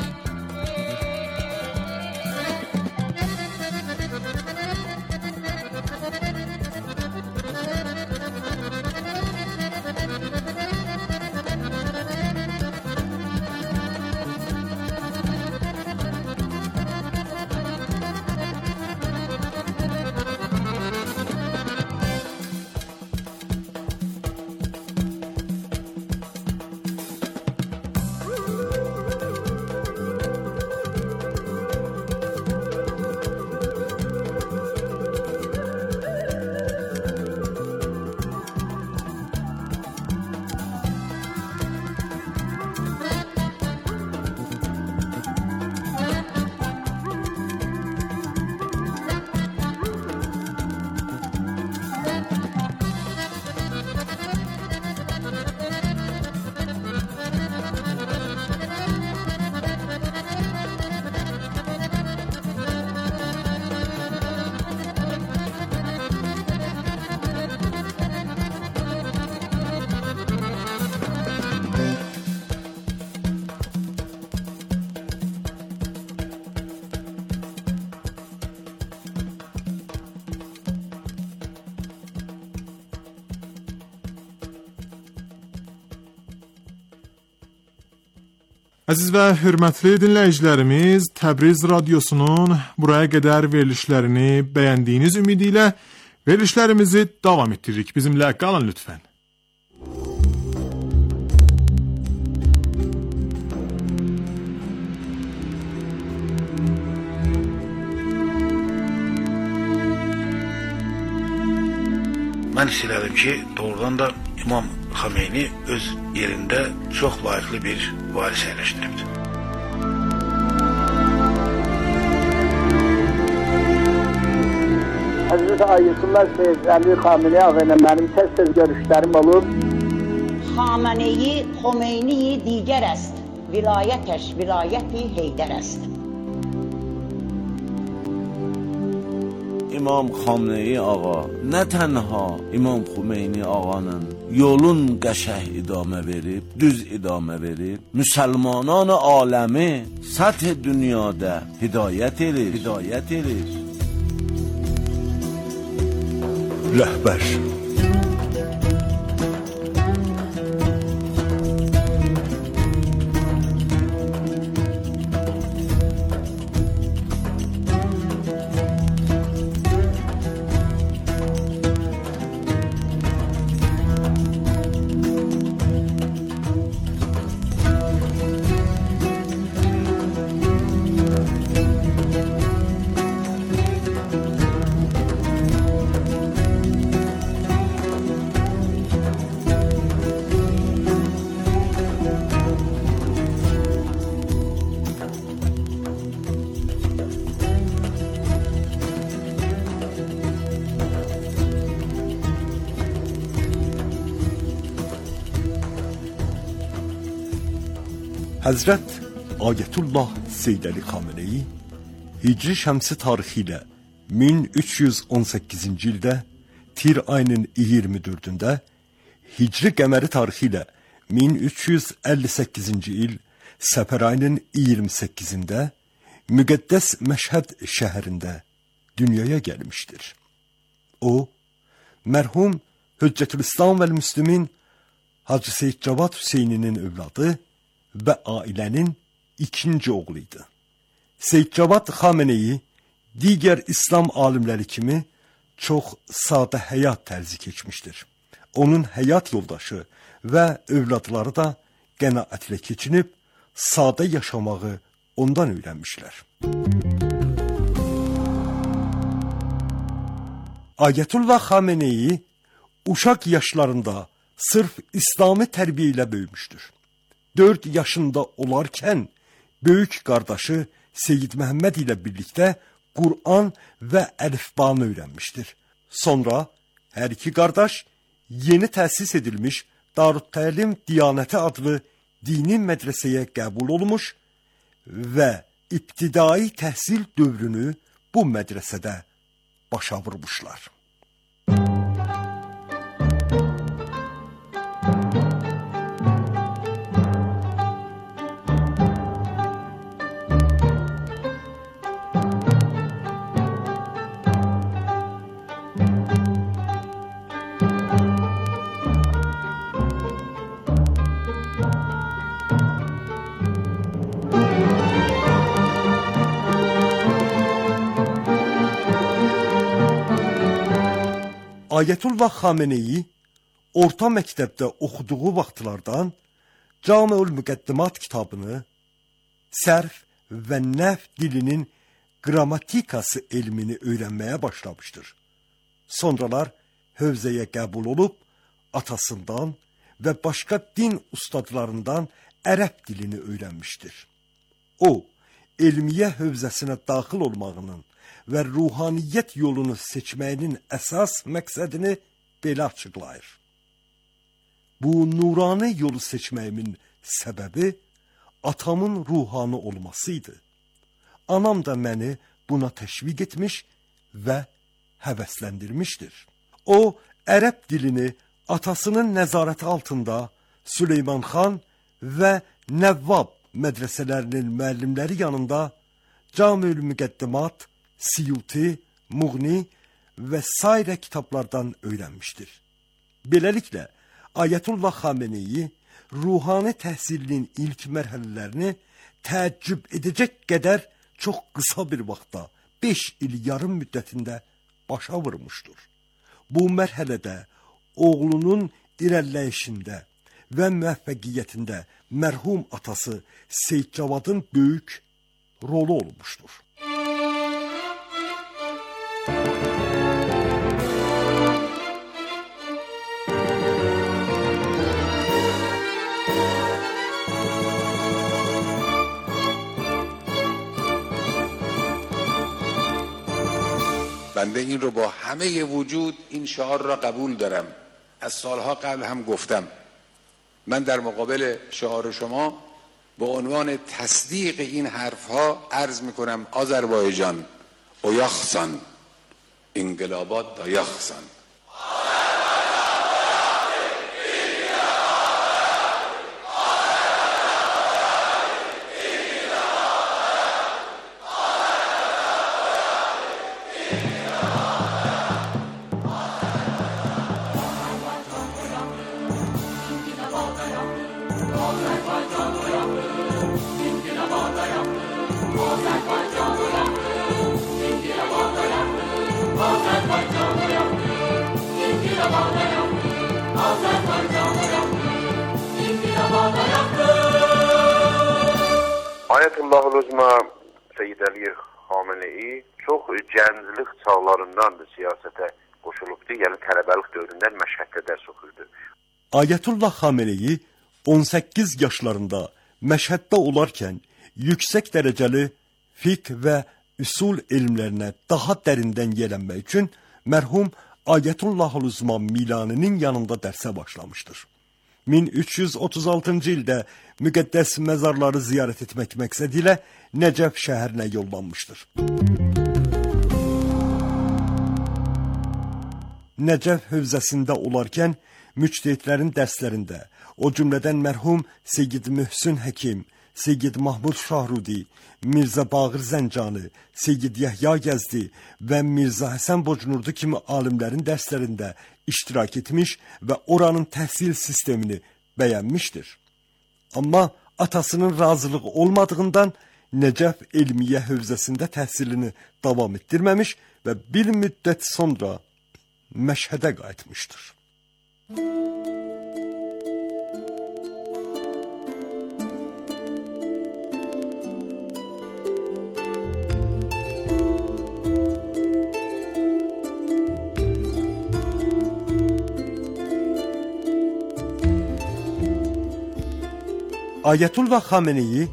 Əziz və hörmətli dinləyicilərimiz, Təbriz radiosunun buraya qədər verilişlərini bəyəndiyiniz ümidi ilə verilişlərimizi davam etdiririk. Bizimlə qalın lütfən. Mən istəyirəm ki, doğrudan da İmam Xameyni öz yerində çox layiqli bir varis əyləşdiribdir. Həzrət Ayətullah Seyyid Əli Xameni ağa ilə mənim tez-tez görüşlərim olub. خامنه‌ای خمینی دیگر است، ولایتش ولایتی حیدر است. İmam Xamneyi ağa nə tənha İmam Xümeyni ağanın yolun qəşəh idamə verib, düz idamə verib, müsəlmanan aləmi səth dünyada hidayət edir. Rəhbər. Həzrət Ayətullah Seyyid Əli Xameneyi Hicri Şəmsi tarixi ilə 1318-ci ildə Tir ayının 24-də, Hicri Qəməri tarixi ilə 1358-ci il Səfər ayının 28-də müqəddəs Məşhəd şəhərində dünyaya gəlmişdir. O, mərhum Hüccətülislam və Müslümin Hacı Seyyid Cavad Hüseyninin övladı və ailənin ikinci oğluydu. Seyyid Cavad Xameneyi digər İslam alimləri kimi çox sadə həyat tərzi keçmişdir. Onun həyat yoldaşı və övladları da qənaətlə keçinib, sadə yaşamağı ondan öyrənmişlər. Ayətullah Xameneyi uşaq yaşlarında sırf İslami tərbiyə ilə böyümüşdür. 4 yaşında olarkən böyük qardaşı Seyyid Məhəmməd ilə birlikdə Qur'an və əlifbanı öyrənmişdir. Sonra hər iki qardaş yeni təsis edilmiş Darüttəlim Diyanəti adlı dini mədrəsəyə qəbul olmuş və ibtidai təhsil dövrünü bu mədrəsədə başa vurmuşlar. Ayətullah Xameneyi orta məktəbdə oxuduğu vaxtlardan Camiül Müqəddimat kitabını, sərf və nəf dilinin qrammatikası elmini öyrənməyə başlamışdır. Sonralar hövzəyə qəbul olub, atasından və başqa din ustadlarından ərəb dilini öyrənmişdir. O, elmiyə hövzəsinə daxil olmağının və ruhaniyyət yolunu seçməyinin əsas məqsədini belə açıqlayır. Bu nurani yolu seçməyimin səbəbi atamın ruhani olmasıydı. Anam da məni buna təşviq etmiş və həvəsləndirmişdir. O, ərəb dilini atasının nəzarəti altında Süleyman xan və Nəvvab mədrəsələrinin müəllimləri yanında Camiül Müqəddimat, Siyuti, Muğni və sairə kitablardan öyrənmişdir. Beləliklə, Ayətullah Xameneyi ruhani təhsilinin ilk mərhələlərini təəccüb edəcək qədər çox qısa bir vaxtda, 5 il yarım müddətində başa vurmuşdur. Bu mərhələdə oğlunun irəliləyişində və müvəffəqiyyətində mərhum atası Seyyid Cavadın böyük rolu olmuşdur. بنده این رو با همه وجود این شعار را قبول دارم. از سالها قبل هم گفتم من در مقابل شعار شما به عنوان تصدیق این حرفها عرض میکنم آذربایجان اویاخسان انقلابات دایاخسان. Ayətullah Ülüzma Seyyid Əli Xameneyi çox gənclik çağlarındandır siyasətə qoşulubdu. Yəni tələbəlik dövründən Məşhəddə dərs oxuyurdu. Ayətullah Xameneyi 18 yaşlarında Məşhəddə olarkən yüksək dərəcəli fiqh və üsul elmlərinə daha dərindən yiyələnmək üçün mərhum Ayətullah Ülüzma Milani'nin yanında dərsə başlamışdır. 1336-cı ildə müqəddəs məzarları ziyarət etmək məqsədi ilə Nəcəf şəhərinə yollanmışdır. Nəcəf hövzəsində olarkən müctehidlərin dərslərində, o cümlədən mərhum Seyyid Möhsün Həkim, Seyyid Mahmud Şahrudi, Mirzə Baqir Zəncanı, Seyyid Yəhya Gəzdi və Mirzə Həsən Bocnurdu kimi alimlərin dərslərində iştirak etmiş və oranın təhsil sistemini bəyənmişdir. Amma atasının razılığı olmadığından Nəcəf Elmiyyə hövzəsində təhsilini davam etdirməmiş və bir müddət sonra Məşhədə qayıtmışdır. Ayətullah Xameneyi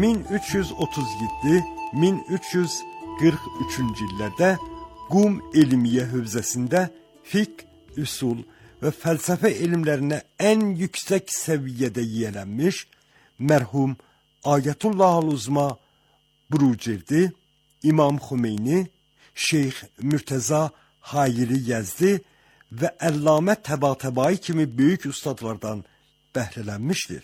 1337-1343-cü illərdə Qum Elmiyyə hövzəsində fiqh, üsul və fəlsəfə elmlərinə ən yüksək səviyyədə yiyələnmiş mərhum Ayətullah Ülüzma Burucerdi, İmam Xümeyni, Şeyx Mürtəza Hayili Yəzdi və Əllamə Təbatəbai kimi böyük ustadlardan bəhrələnmişdir.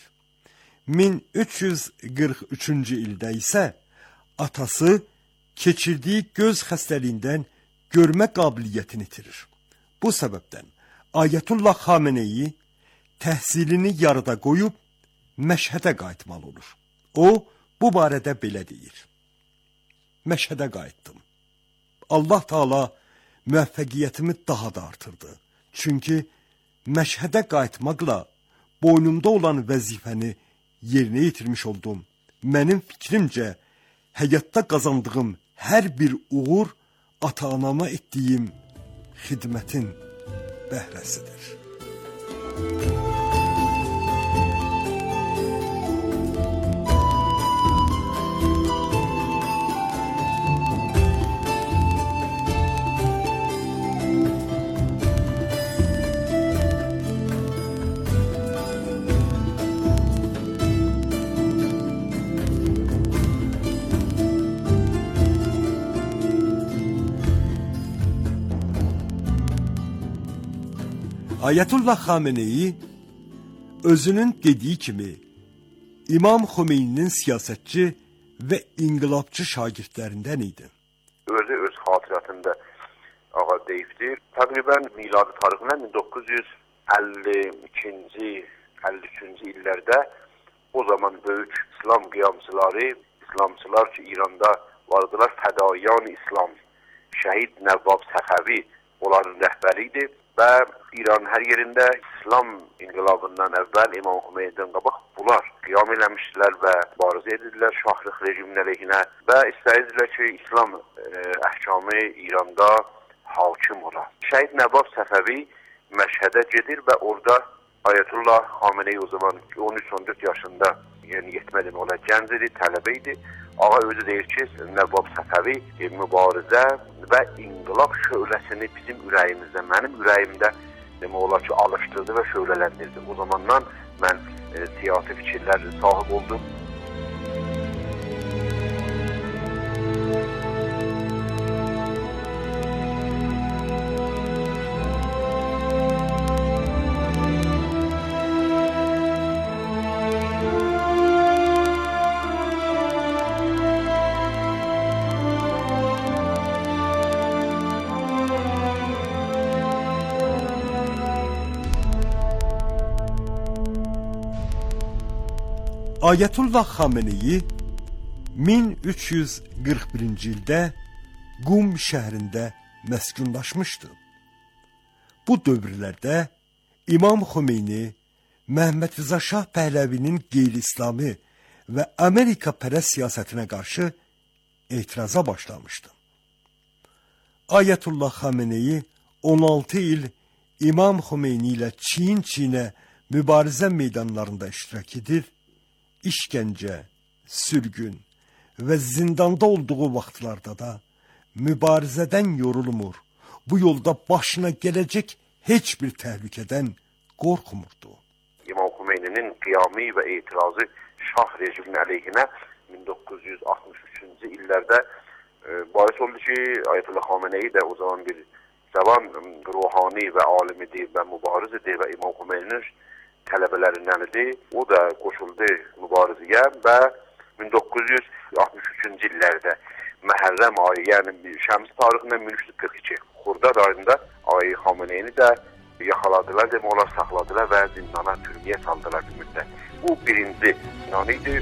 1343-cü ildə isə atası keçirdiyi göz xəstəliyindən görmə qabiliyyətini itirir. Bu səbəbdən Ayətullah Xameneyi təhsilini yarıda qoyub Məşhədə qayıtmalı olur. O, bu barədə belə deyir. Məşhədə qayıtdım. Allah Taala müvəffəqiyyətimi daha da artırdı. Çünki Məşhədə qayıtmaqla boynumda olan vəzifəni yerinə yetirmiş oldum. Mənim fikrimcə, həyatda qazandığım hər bir uğur ata-anama etdiyim xidmətin bəhrəsidir. Ayətullah Xameneyi özünün dediyi kimi İmam Xümeyninin siyasətçi və inqilabçı şagirdlərindən idi. Özü öz xatirətində ağa deyibdir. Təqribən miladi tarixinə 1952-ci, 53-cü illərdə o zaman böyük İslam qiyamçıları, İslamçılar ki İranda vardılar, Fədayan İslam, Şəhid Nəvvab Səxəvi onların rəhbəri idi. Və İran hər yerində İslam inqilabından əvvəl İmam Xümeynidən qabaq bunlar qiyam eləmişdilər və mübarizə edirdilər şahlıq rejimin əleyhinə və istəyirdilər ki, İslam əhkamı İranda hakim ola. Şəhid Nəvvab Səfəvi Məşhədə gedir və orada Ayətullah Xameneyi o zaman 13-14 yaşında, yəni yetmədən ola gənc idi, tələbə idi. Ağa özü deyir ki, Nəvvab Səfəvi mübarizə və inqilab şöhləsini bizim ürəyimizdə, mənim ürəyimdə demək olar ki, alışdırdı və şöhlələndirdi. O zamandan mən siyasi fikirler sahip oldum. Ayətullah Xameneyi 1341-ci ildə Qum şəhərində məskunlaşmışdı. Bu dövrlərdə İmam Xomeyni Məhəmməd Rza Şah Pəhləvinin qeyri-İslami və Amerika pərəst siyasətinə qarşı etiraza başlamışdı. Ayətullah Xameneyi 16 il İmam Xomeyni ilə çiyin-çiyinə mübarizə meydanlarında iştirak edir, işgəncə, sürgün və zindanda olduğu vaxtlarda da mübarizədən yorulmur, bu yolda başına gələcək heç bir təhlükədən qorxmurdu. İmam Xomeyni'nin qiyami və etirazı Şah rejiminin əleyhinə 1963-cü illərdə bahis oldu ki, Ayətullah Xameneyi də o zaman bir cavan ruhani və alim idi və mübariz idi və İmam Xomeyni'nin tələbələrindən idi. O da qoşuldu mübarizəyə və 1963-cü illərdə Məhərrəm ayı, yəni şəms tarixində 1342 Xurdad ayında Ayı Xameneyini də yaxaladılar, demək olar saxladılar və zindana, türməyə saldılar bir müddət. Bu birinci zindan idi.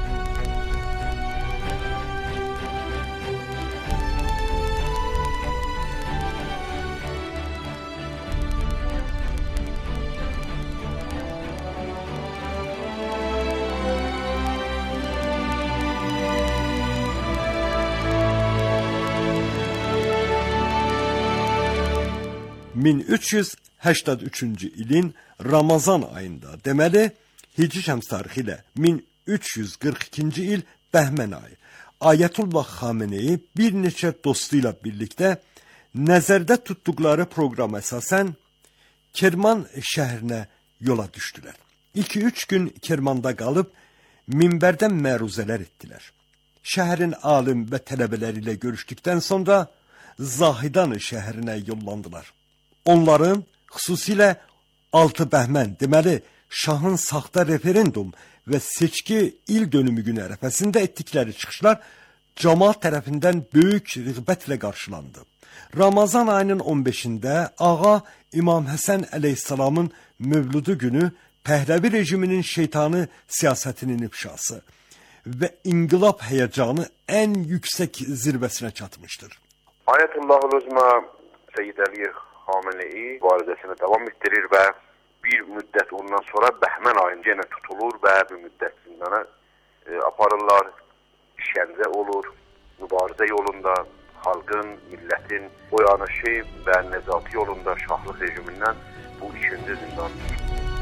...1383-cü ilin Ramazan ayında, deməli, Hicri şəms tarixi ilə 1342-ci il Bəhmən ayı, Ayətullah Xameneyi bir neçə dostu ilə birlikdə nəzərdə tutduqları proqrama əsasən Kerman şəhərinə yola düşdülər. 2-3 gün Kermanda qalıb minbərdən məruzələr etdilər. Şəhərin alim və tələbələri ilə görüşdükdən sonra Zahidan şəhərinə yollandılar. Onların xüsusilə Altı Bəhmən, deməli, Şahın saxta referendum və seçki il dönümü günü ərəfəsində etdikləri çıxışlar cəmaət tərəfindən böyük rəğbətlə qarşılandı. Ramazan ayının 15-də Ağa İmam Həsən əleyhissalamın mövludu günü Pəhləvi rejiminin şeytanı siyasətinin ifşası və inqilab həyəcanı ən yüksək zirvəsinə çatmışdır. Ayətullah Özma Seyyid Əli Xameneyi mübarizəsini davam etdirir və bir müddət ondan sonra Bəhmən ayında yenə tutulur və bir müddət zindana aparırlar, işgəncə olur, mübarizə yolunda xalqın, millətin oyanışı və nəzati yolunda şahlıq rejimindən bu ikinci zindandır.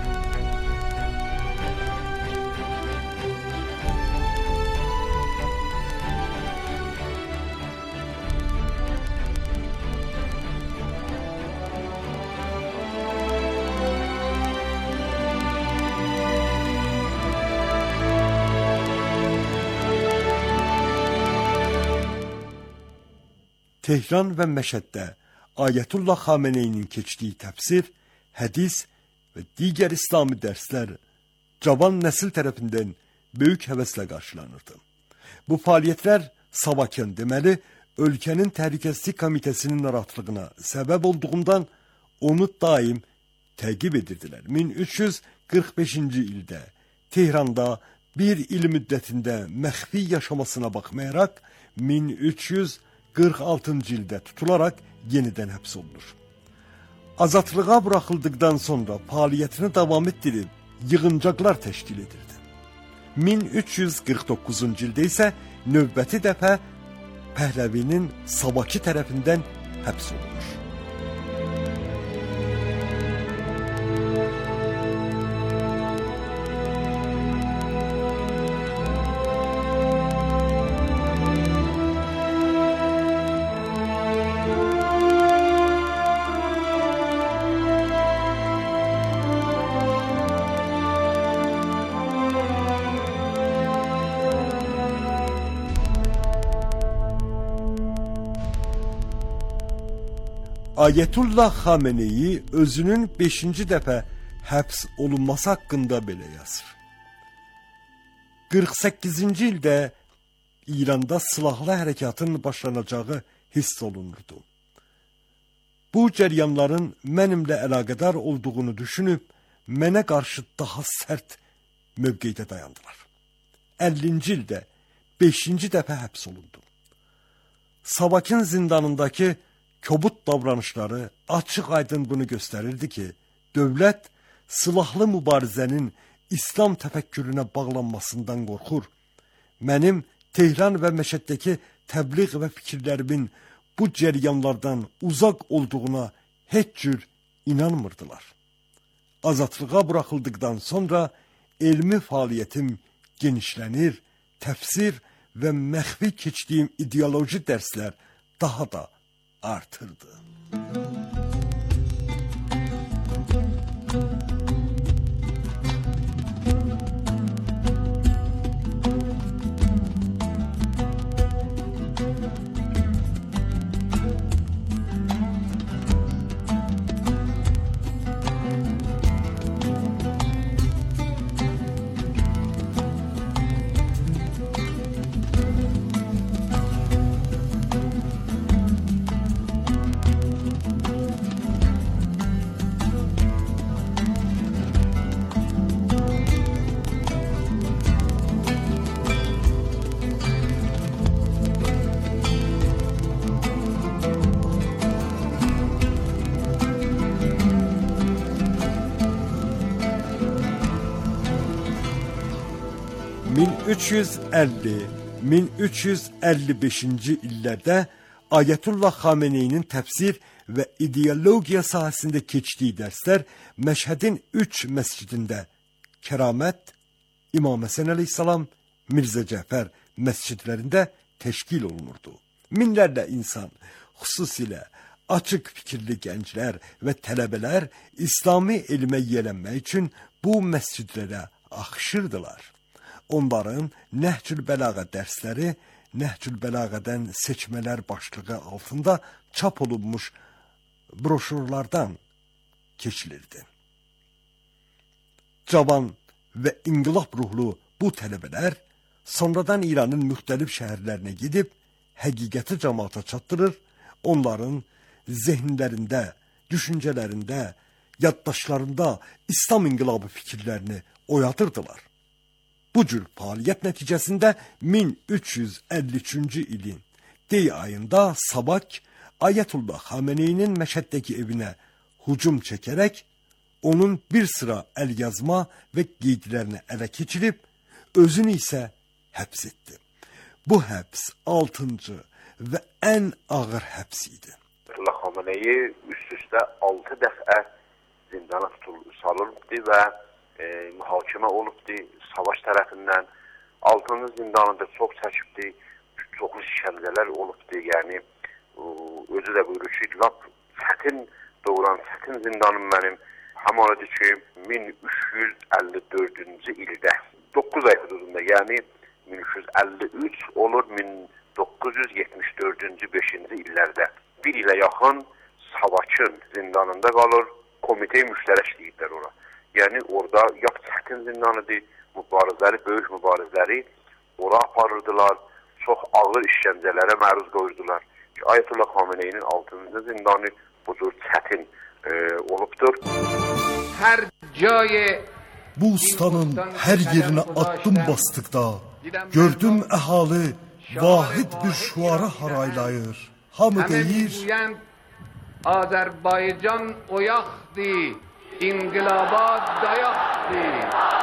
Tehran və Məşəddə Ayətullah Xameneyinin keçdiyi təfsir, hədis və digər İslami dərslər cavan nəsil tərəfindən böyük həvəslə qarşılanırdı. Bu fəaliyyətlər Savakan, deməli, ölkənin təhlükəsizlik komitəsinin narahatlığına səbəb olduğundan onu daim təqib edirdilər. 1345-ci ildə Tehranda bir il müddətində məxfi yaşamasına baxmayaraq 1346-cı ildə tutularaq yenidən həbs olunur. Azadlığa buraxıldıqdan sonra fəaliyyətini davam etdirib yığıncaqlar təşkil edirdi. 1349-cu ildə isə növbəti dəfə Pəhləvinin Sabaki tərəfindən həbs olunur. Ayetullah Xameneyi özünün 5-ci dəfə həbs olunması haqqında belə yazır. 48-ci ildə İranda silahlı hərəkatın başlanacağı hiss olunurdu. Bu cəryanların mənimlə əlaqədar olduğunu düşünüb, mənə qarşı daha sərt mövqedə dayandılar. 50-ci ildə 5-ci dəfə həbs olundu. Savakın zindanındakı kobud davranışları açıq-aydın bunu göstərirdi ki, dövlət silahlı mübarizənin İslam təfəkkürünə bağlanmasından qorxur. Mənim Tehran və Məşəddəki təbliğ və fikirlərimin bu cəryanlardan uzaq olduğuna heç cür inanmırdılar. Azadlığa buraxıldıqdan sonra elmi fəaliyyətim genişlənir, təfsir və məxfi keçdiyim ideoloji dərslər daha da artırdı. ...1350-1355-ci illərdə Ayetullah Xameneyinin təfsir və ideologiya sahəsində keçdiyi dərslər Məşhədin 3 məscidində Kəramət, İmam Həsən əleyhissalam, Mirzə Cəfər məscidlərində təşkil olunurdu. Minlərlə insan, xüsusilə açıq fikirli gənclər və tələbələr İslami elmə yiyələnmək üçün bu məscidlərə axışırdılar. Onların Nəhcül Bəlağa dərsləri Nəhcül Bəlağədən seçmələr başlığı altında çap olunmuş broşurlardan keçilirdi. Cavan və inqilab ruhlu bu tələbələr sonradan İranın müxtəlif şəhərlərinə gedib həqiqəti cəmaata çatdırır, onların zehnlərində, düşüncələrində, yaddaşlarında İslam inqilabı fikirlərini oyadırdılar. Bu cür fəaliyyət nəticəsində 1353-cü ilin dey ayında Savak Ayetullah Xameneyinin Məşəddəki evinə hücum çəkərək onun bir sıra əlyazma və qeydlərini ələ keçirib, özünü isə həbs etdi. Bu həbs 6-cı və ən ağır həbs idi. Ayetullah Xameneyi üst-üstə 6 dəfə zindana salınıbdı və mühakimə olubdu savaş tərəfindən. 6-cı zindanında çox çəkibdi, çoxlu işgəncələr olubdu. Yəni özü də buyurur ki, lap çətin doğuran çətin zindanım mənim həmalıdır ki 1354-cü ildə 9 ay hududunda, yəni 1353 olur 1974-cü 5-ci illərdə bir ilə yaxın Savakın zindanında qalır, komitə müştərək deyirlər ora. Yəni orada ya çətin zindanıdır, mübarizəli, böyük mübarizələri ora aparırdılar, çox ağır işgəncələrə məruz qoyurdular. Ayetullah Xameneyinin 6-cı zindanı bu cür çətin olubdur. Hər cayı bu ustanın hər yerinə addım bastıqda gördüm əhali vahid bir şuara haraylayır. Hamı deyir Azərbaycan oyaqdır, İnqilaba dayaqdır.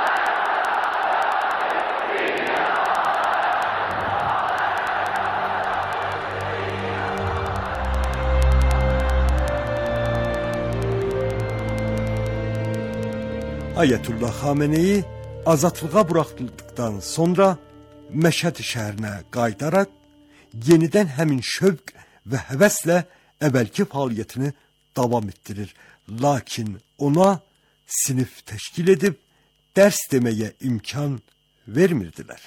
Ayetullah Xameneyi azadlığa buraxıldıqdan sonra Məşhəd şəhərinə qayıdaraq yenidən həmin şövq və həvəslə əvvəlki fəaliyyətini davam etdirir. Lakin ona sinif təşkil edib dərs deməyə imkan vermirdilər.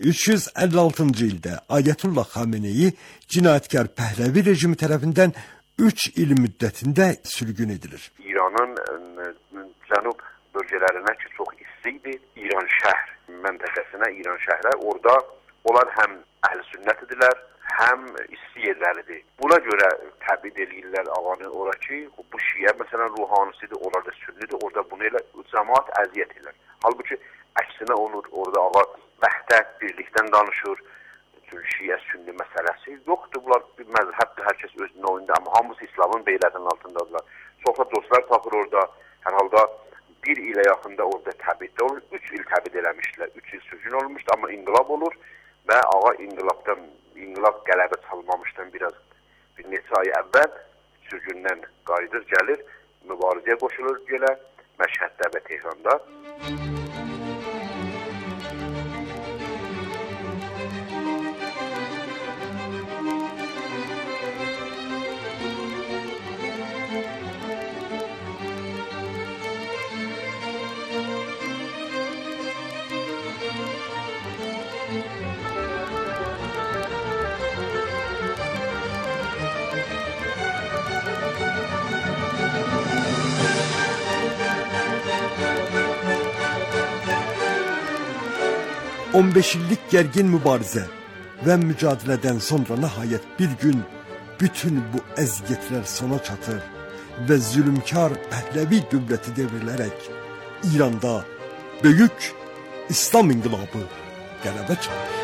1356-cı ildə Ayetullah Xameneyi cinayətkar Pəhləvi rejimi tərəfindən 3 il müddətində sürgün edilir. İranın cənub bölgələrinə ki, çox isti idi. İran şəhər məntəqəsinə, İran şəhərə, orada onlar həm əhl-i sünnət idilər, həm isti yerləridir. Buna görə təbid edirlər ağanı ora ki, bu şiə məsələn ruhanisidir, onlar da sünnidir, orada bunu elə cəmaat əziyyət edir. Halbuki əksinə olur, orada ağa vəhdət, birlikdən danışır. Şiə sünni məsələsi yoxdur. Bunlar bir məzhəbdir, hər kəs özünün oyunda, amma hamısı İslamın beylətinin altındadılar. Çoxla dostlar tapır orada, hər halda 1 ilə yaxında orada təbiddə olur, 3 il təbid eləmişdilər, 3 il sürgün olmuşdu, amma inqilab olur və ağa inqilab qələbə çalmamışdan bir neçə ay əvvəl sürgündən qayıdır, gəlir, mübarizəyə qoşulur gələ Məşhəddə və Tehranda. 15 illik gərgin mübarizə və mücadilədən sonra nəhayət bir gün bütün bu əziyyətlər sona çatır və zülmkar Pəhləvi dövləti devrilərək İranda böyük İslam inqilabı qələbə çalır.